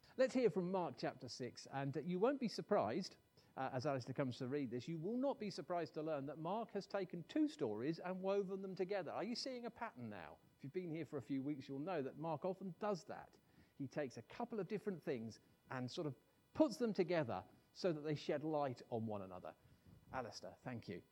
Let's hear from Mark chapter 6, and you won't be surprised, as Alistair comes to read this, you will not be surprised to learn that Mark has taken two stories and woven them together. Are you seeing a pattern now? If you've been here for a few weeks, you'll know that Mark often does that. He takes a couple of different things and sort of puts them together so that they shed light on one another. Alistair, thank you.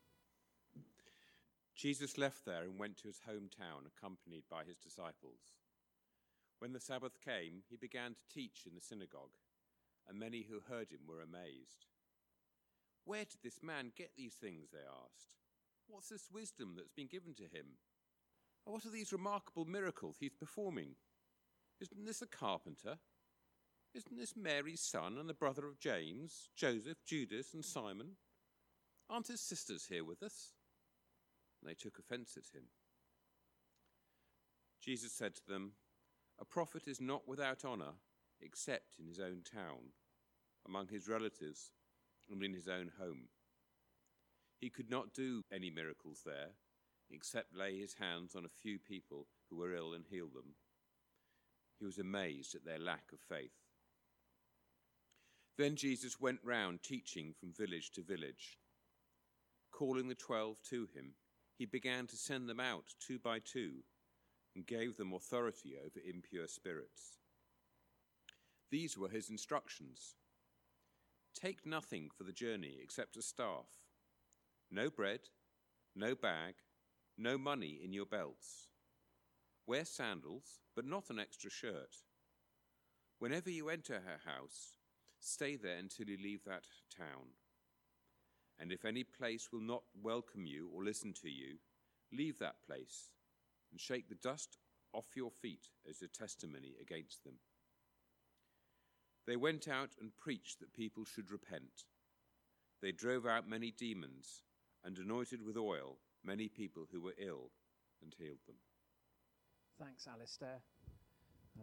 Jesus left there and went to his hometown, accompanied by his disciples. When the Sabbath came, he began to teach in the synagogue, and many who heard him were amazed. "Where did this man get these things?" they asked. "What's this wisdom that's been given to him? And what are these remarkable miracles he's performing? Isn't this a carpenter? Isn't this Mary's son and the brother of James, Joseph, Judas, and Simon? Aren't his sisters here with us?" And they took offense at him. Jesus said to them, "A prophet is not without honor except in his own town, among his relatives, and in his own home." He could not do any miracles there, except lay his hands on a few people who were ill and heal them. He was amazed at their lack of faith. Then Jesus went round teaching from village to village. Calling the 12 to him, he began to send them out 2 by 2 and gave them authority over impure spirits. These were his instructions. "Take nothing for the journey except a staff. No bread, no bag, no money in your belts. Wear sandals, but not an extra shirt. Whenever you enter her house, stay there until you leave that town. And if any place will not welcome you or listen to you, leave that place and shake the dust off your feet as a testimony against them." They went out and preached that people should repent. They drove out many demons and anointed with oil many people who were ill and healed them. Thanks, Alistair. My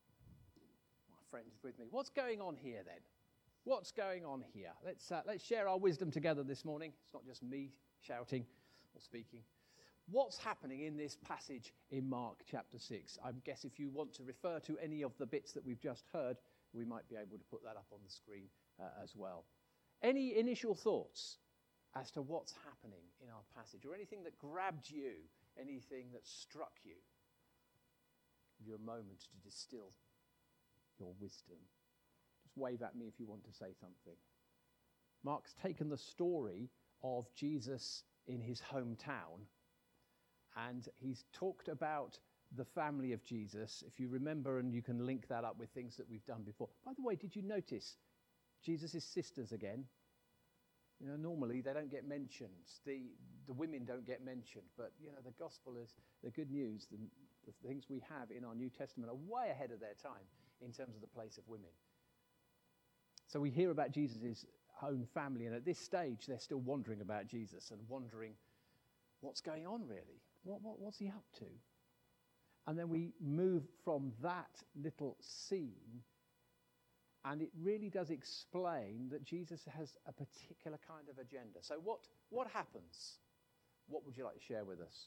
friends with me. What's going on here then? What's going on here? Let's share our wisdom together this morning. It's not just me shouting or speaking. What's happening in this passage in Mark chapter 6? I guess if you want to refer to any of the bits that we've just heard, we might be able to put that up on the screen as well. Any initial thoughts as to what's happening in our passage, or anything that grabbed you, anything that struck you? Give you a moment to distill your wisdom. Just wave at me if you want to say something. Mark's taken the story of Jesus in his hometown, and he's talked about the family of Jesus, if you remember, and you can link that up with things that we've done before. By the way, did you notice Jesus' sisters again? You know, normally they don't get mentioned. The women don't get mentioned, but, you know, the gospel is the good news. The things we have in our New Testament are way ahead of their time in terms of the place of women. So we hear about Jesus' own family, and at this stage they're still wondering about Jesus and wondering what's going on really. What's he up to? And then we move from that little scene, and it really does explain that Jesus has a particular kind of agenda. So what happens? What would you like to share with us?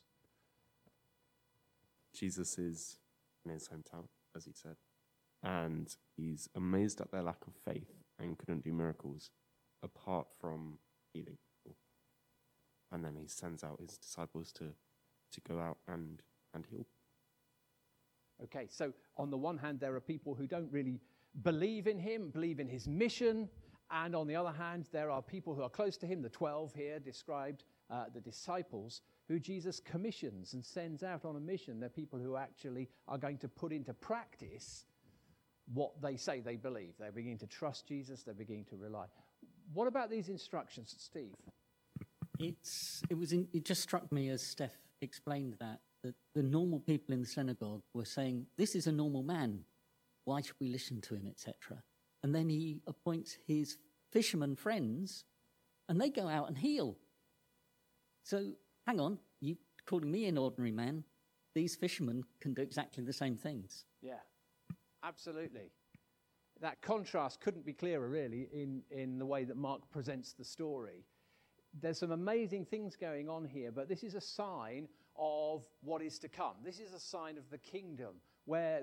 Jesus is in his hometown, as he said, and he's amazed at their lack of faith and couldn't do miracles apart from healing people. And then he sends out his disciples to go out and heal. Okay, so on the one hand, there are people who don't really believe in him, believe in his mission, and on the other hand, there are people who are close to him, the 12 here described, the disciples, who Jesus commissions and sends out on a mission. They're people who actually are going to put into practice what they say they believe. They're beginning to trust Jesus, they're beginning to rely. What about these instructions, Steve? It just struck me as Steph explained that the normal people in the synagogue were saying, "This is a normal man. Why should we listen to him," etc. And then he appoints his fishermen friends, and they go out and heal. So, hang on, you calling me an ordinary man? These fishermen can do exactly the same things. Yeah, absolutely. That contrast couldn't be clearer, really, in the way that Mark presents the story. There's some amazing things going on here, but this is a sign of what is to come. This is a sign of the kingdom, where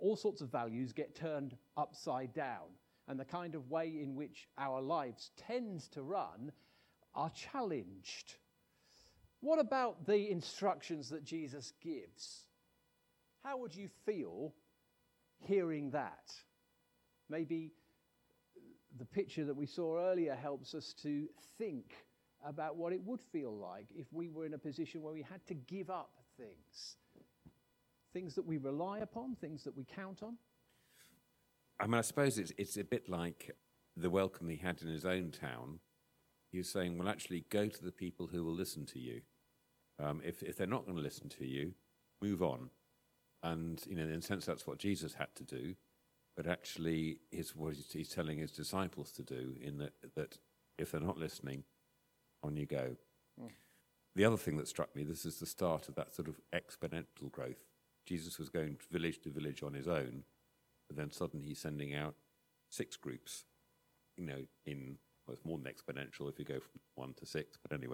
all sorts of values get turned upside down, and the kind of way in which our lives tends to run are challenged. What about the instructions that Jesus gives? How would you feel hearing that? Maybe the picture that we saw earlier helps us to think about what it would feel like if we were in a position where we had to give up things that we rely upon, things that we count on. I mean, I suppose it's a bit like the welcome he had in his own town. He was saying, well, actually, go to the people who will listen to you. If they're not going to listen to you, move on. And, in a sense, that's what Jesus had to do. But actually, what he's telling his disciples to do, in that if they're not listening, on you go. Mm. The other thing that struck me, this is the start of that sort of exponential growth. Jesus was going village to village on his own, but then suddenly he's sending out 6 groups, well, it's more than exponential if you go from 1 to 6, but anyway,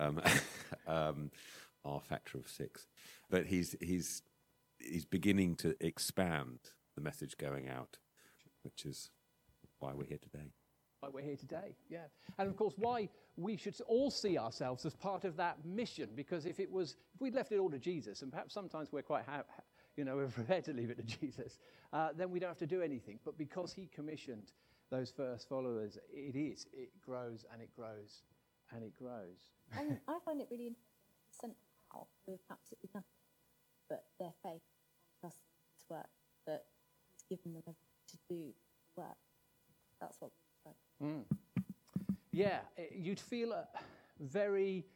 our factor of 6. But he's beginning to expand the message going out, which is why we're here today. Why we're here today, yeah. And of course, why we should all see ourselves as part of that mission, because if we'd left it all to Jesus, and perhaps sometimes we're quite we're prepared to leave it to Jesus, then we don't have to do anything. But because he commissioned those first followers, it grows and it grows and it grows. And I find it really interesting, sent out with absolutely nothing but their faith on trust in his work, that he's given them everything to do the work. That's what it's like. Mm. Yeah, you'd feel very,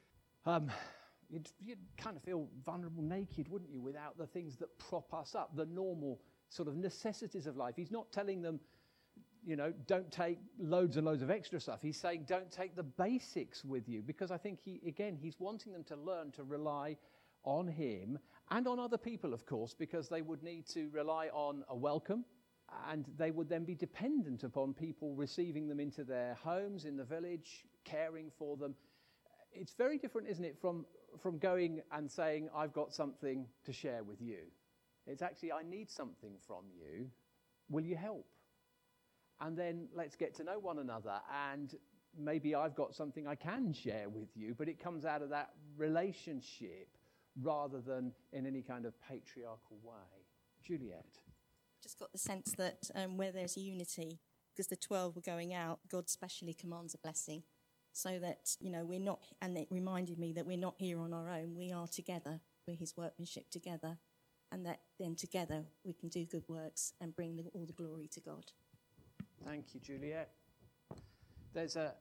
you'd kind of feel vulnerable, naked, wouldn't you, without the things that prop us up, the normal sort of necessities of life. He's not telling them, don't take loads and loads of extra stuff. He's saying don't take the basics with you, because I think he's wanting them to learn to rely on him and on other people, of course, because they would need to rely on a welcome, and they would then be dependent upon people receiving them into their homes in the village, caring for them. It's very different, isn't it, from going and saying, I've got something to share with you. It's actually, I need something from you. Will you help? And then let's get to know one another, and maybe I've got something I can share with you, but it comes out of that relationship rather than in any kind of patriarchal way. Juliet. Just got the sense that where there's unity, because the 12 were going out, God specially commands a blessing, so that, we're not, and it reminded me that we're not here on our own, we are together, we're his workmanship together, and that then together we can do good works and bring all the glory to God. Thank you, Juliet. There's a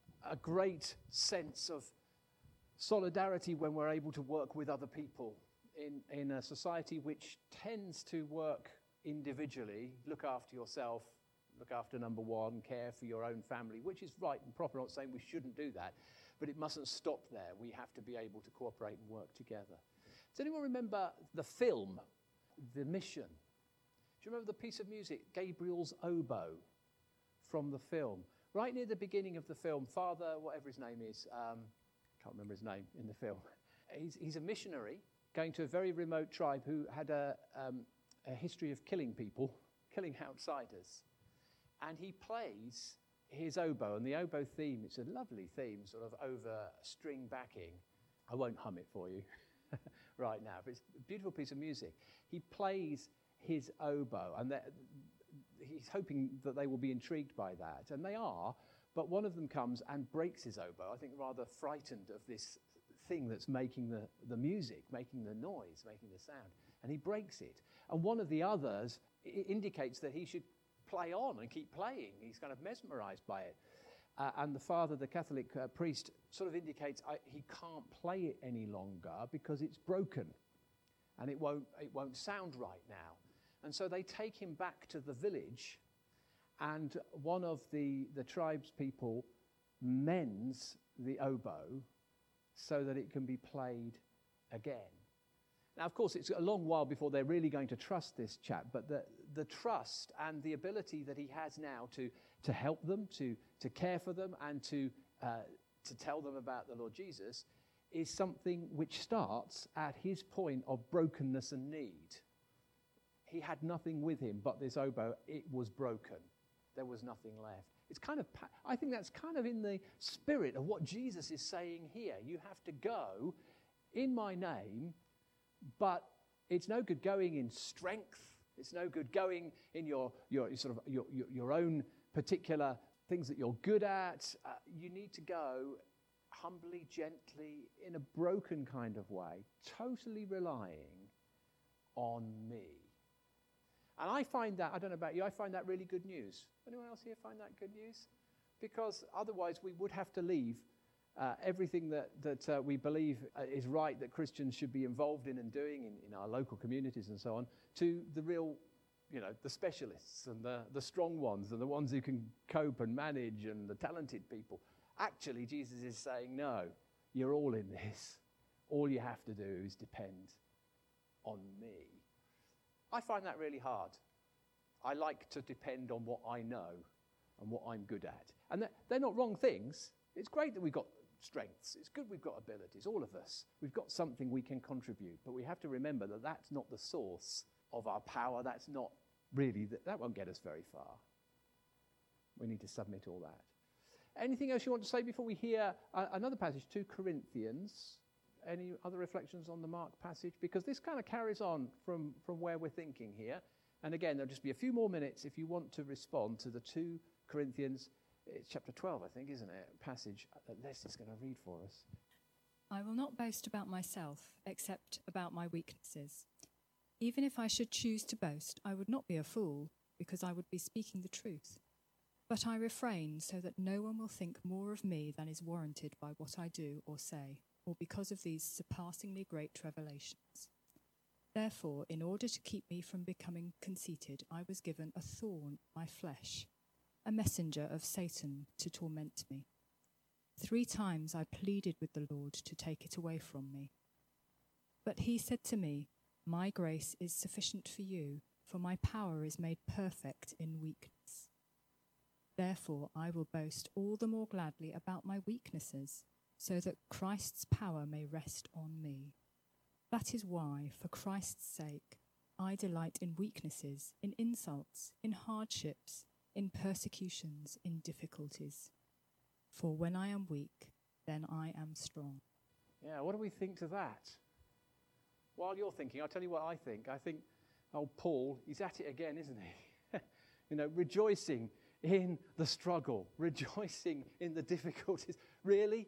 great sense of solidarity when we're able to work with other people in a society which tends to work individually. Look after yourself, look after number one, care for your own family, which is right and proper. I'm not saying we shouldn't do that, but it mustn't stop there. We have to be able to cooperate and work together. Does anyone remember the film, The Mission? Do you remember the piece of music, Gabriel's Oboe, from the film? Right near the beginning of the film, Father, whatever his name is, can't remember his name in the film. He's a missionary going to a very remote tribe who had a history of killing people, killing outsiders. And he plays his oboe, and the oboe theme, it's a lovely theme, sort of over string backing. I won't hum it for you right now, but it's a beautiful piece of music. He plays his oboe, and he's hoping that they will be intrigued by that, and they are, but one of them comes and breaks his oboe, I think rather frightened of this thing that's making the music, making the noise, making the sound, and he breaks it. And one of the others indicates that he should play on and keep playing. He's kind of mesmerized by it. And the father, the Catholic priest, sort of indicates he can't play it any longer because it's broken and it won't sound right now. And so they take him back to the village, and one of the tribe's people mends the oboe so that it can be played again. Now, of course, it's a long while before they're really going to trust this chap, but the trust and the ability that he has now to help them, to care for them, and to tell them about the Lord Jesus is something which starts at his point of brokenness and need. he had nothing with him but this oboe. It was broken. There was nothing left. It's kind of, I think that's kind of in the spirit of what Jesus is saying here. You have to go in my name, but it's no good going in strength. It's no good going in your own particular things that you're good at. You need to go humbly, gently, in a broken kind of way, totally relying on me. And I find that, I don't know about you, I find that really good news. Anyone else here find that good news? Because otherwise we would have to leave everything that we believe is right, that Christians should be involved in and doing in our local communities and so on, to the real, the specialists and the strong ones and the ones who can cope and manage and the talented people. Actually, Jesus is saying, no, you're all in this. All you have to do is depend on me. I find that really hard. I like to depend on what I know and what I'm good at. And they're not wrong things. It's great that we've got strengths. It's good we've got abilities, all of us. We've got something we can contribute. But we have to remember that that's not the source of our power. That's not really, that won't get us very far. We need to submit all that. Anything else you want to say before we hear another passage, 2 Corinthians? Any other reflections on the Mark passage? Because this kind of carries on from where we're thinking here. And again, there'll just be a few more minutes if you want to respond to the 2 Corinthians, it's chapter 12, I think, isn't it? Passage that Les is going to read for us. I will not boast about myself, except about my weaknesses. Even if I should choose to boast, I would not be a fool, because I would be speaking the truth. But I refrain so that no one will think more of me than is warranted by what I do or say, or because of these surpassingly great revelations. Therefore, in order to keep me from becoming conceited, I was given a thorn in my flesh, a messenger of Satan to torment me. 3 times I pleaded with the Lord to take it away from me. But he said to me, my grace is sufficient for you, for my power is made perfect in weakness. Therefore, I will boast all the more gladly about my weaknesses, so that Christ's power may rest on me. That is why, for Christ's sake, I delight in weaknesses, in insults, in hardships, in persecutions, in difficulties. For when I am weak, then I am strong. Yeah, what do we think to that? While you're thinking, I'll tell you what I think. I think, Paul, he's at it again, isn't he? Rejoicing in the struggle, rejoicing in the difficulties. Really?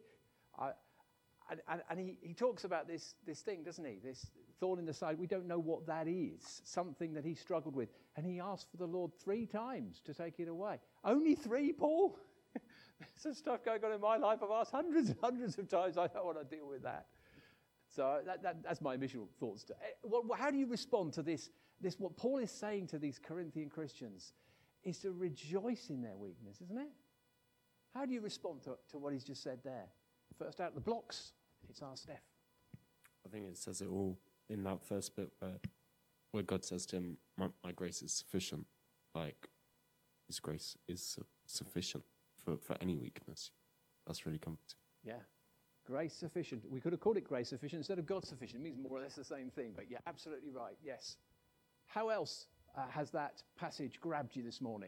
And he talks about this thing, doesn't he? This thorn in the side. We don't know what that is. Something that he struggled with. And he asked for the Lord 3 times to take it away. Only 3, Paul? There's some stuff going on in my life. I've asked hundreds and hundreds of times. I don't want to deal with that. So that's my initial thoughts. How do you respond to this? What Paul is saying to these Corinthian Christians is to rejoice in their weakness, isn't it? How do you respond to what he's just said there? First out the blocks, it's our Steph. I think it says it all in that first bit where God says to him, my grace is sufficient. Like, his grace is sufficient for any weakness. That's really comforting. Yeah. Grace sufficient. We could have called it grace sufficient instead of God sufficient. It means more or less the same thing. But yeah, absolutely right. Yes. How else has that passage grabbed you this morning?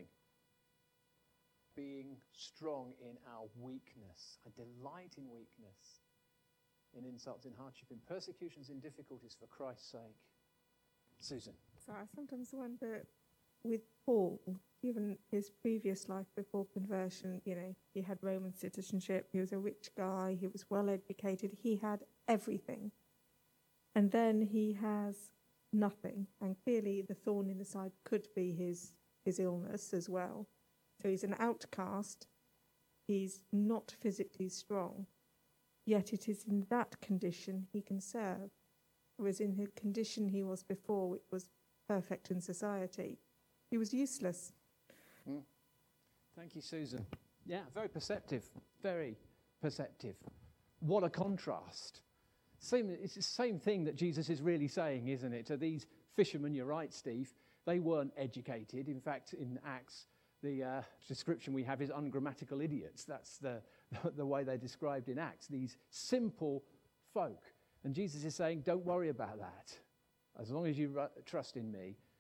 Being strong in our weakness. I delight in weakness, in insults, in hardship, in persecutions, in difficulties for Christ's sake. Susan. So I sometimes wonder with Paul, given his previous life before conversion, he had Roman citizenship, he was a rich guy, he was well educated, he had everything. And then he has nothing. And clearly the thorn in the side could be his illness as well. So he's an outcast, he's not physically strong, yet it is in that condition he can serve. Whereas in the condition he was before, which was perfect in society, he was useless. Thank you, Susan. Yeah, very perceptive, very perceptive. What a contrast. It's the same thing that Jesus is really saying, isn't it? To these fishermen, you're right, Steve, they weren't educated. In fact, in Acts, the description we have is ungrammatical idiots. That's the way they're described in Acts, these simple folk. And Jesus is saying, don't worry about that. As long as you trust in me,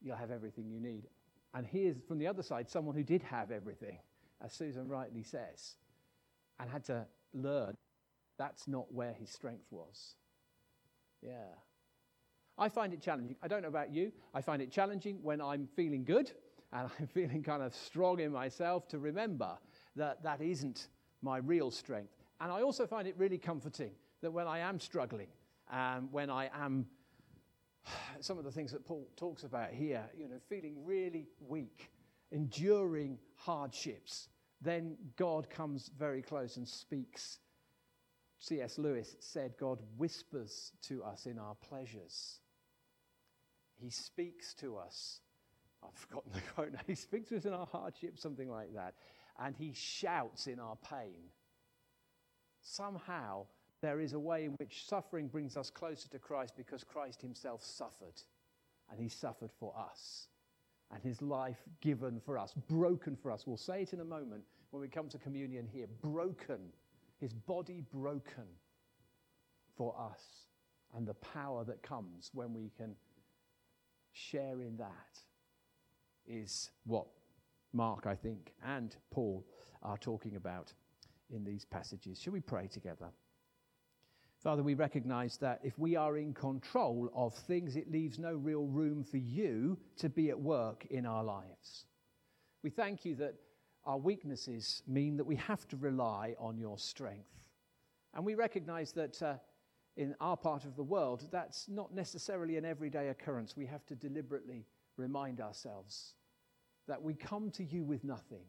you'll have everything you need. And here's, from the other side, someone who did have everything, as Susan rightly says, and had to learn that's not where his strength was. Yeah. I find it challenging. I don't know about you. I find it challenging when I'm feeling good and I'm feeling kind of strong in myself to remember that that isn't my real strength. And I also find it really comforting that when I am struggling and when I am, some of the things that Paul talks about here, feeling really weak, enduring hardships, then God comes very close and speaks. C.S. Lewis said, God whispers to us in our pleasures. He speaks to us. I've forgotten the quote now. He speaks to us in our hardship, something like that. And he shouts in our pain. Somehow, there is a way in which suffering brings us closer to Christ because Christ himself suffered. And he suffered for us. And his life given for us, broken for us. We'll say it in a moment when we come to communion here. Broken. His body broken for us. And the power that comes when we can share in that is what Mark, I think, and Paul are talking about in these passages. Shall we pray together? Father, we recognize that if we are in control of things, it leaves no real room for you to be at work in our lives. We thank you that our weaknesses mean that we have to rely on your strength. And we recognize that in our part of the world, that's not necessarily an everyday occurrence. We have to deliberately remind ourselves that we come to you with nothing.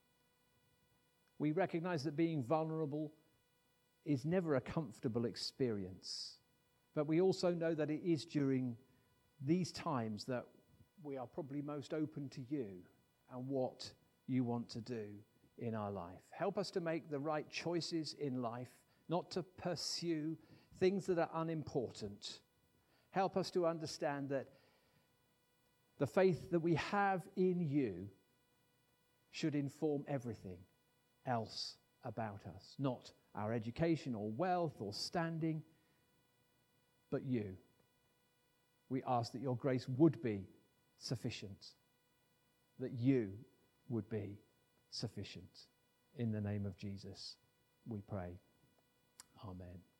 We recognize that being vulnerable is never a comfortable experience. But we also know that it is during these times that we are probably most open to you and what you want to do in our life. Help us to make the right choices in life, not to pursue things that are unimportant. Help us to understand that the faith that we have in you should inform everything else about us, not our education or wealth or standing, but you. We ask that your grace would be sufficient, that you would be sufficient. In the name of Jesus, we pray. Amen.